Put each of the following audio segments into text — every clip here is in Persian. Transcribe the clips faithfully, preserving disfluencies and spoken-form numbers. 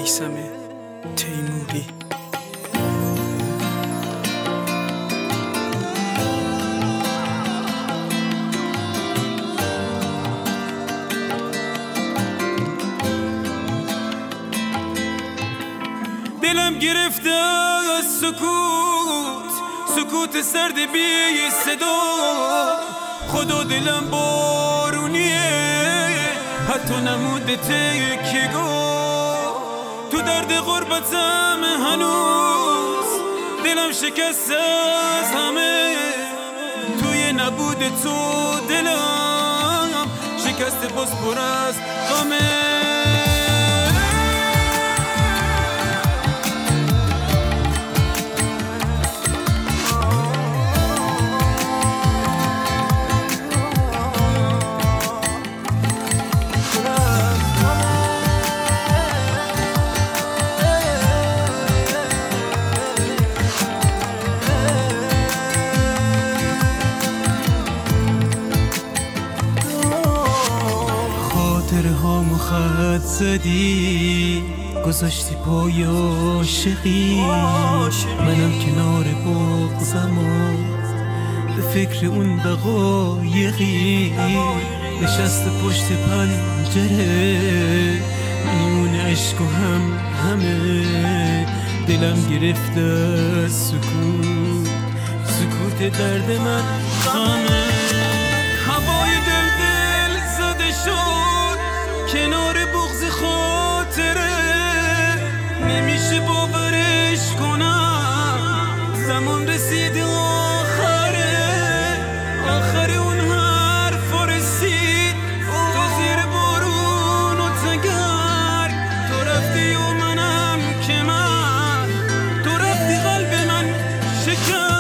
مکسم تیموری. دلم گرفته از سکوت، سکوت سرد بی صدا. خدا دلم بارونیه، حتی نموده تکیگاه. تو درد غربتم هنوز دلم شکست از همه. توی نبود تو دلم شکست باز پر از غمه. خاطرهامو خط زدی، گذاشتی پای عاشقی. منم کنار بغضم و به فکر اون دقایقی. نشست پشت پنجره میون عشق و هم همه. دلم گرفته از سکوت، سکوت درد من غمه. هوای دل دل زده شد کنار بغض خاطره. نمیشه باورش کنم زمان رسید آخره. آخر اون حرفا رسید تو زیر بارون و تگرگ. تو رفتی و منم که من، تو رفتی قلب من شکست.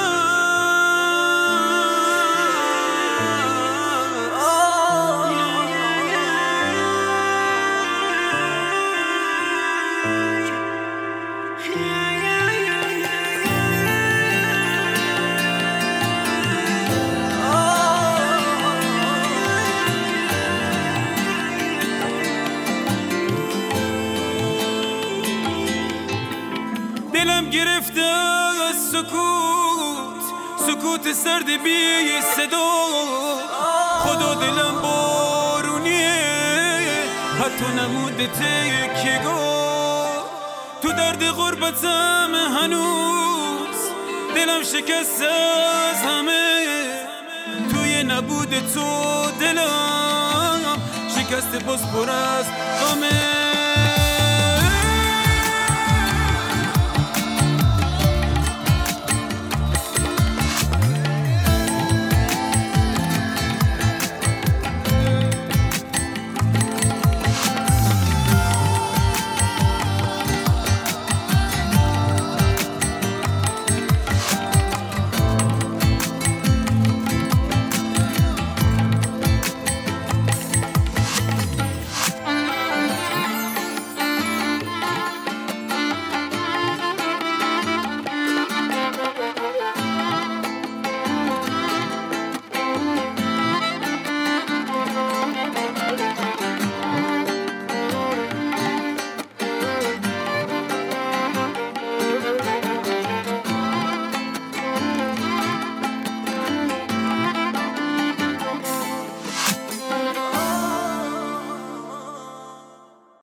دلم گرفته از سکوت، سکوت سرد بی صدا. خدا دلم بارونیه، حتی نموده تکیگاه. تو درد غربتم هنوز دلم شکست از همه. توی نبود تو دلم شکست باز پر از غمه.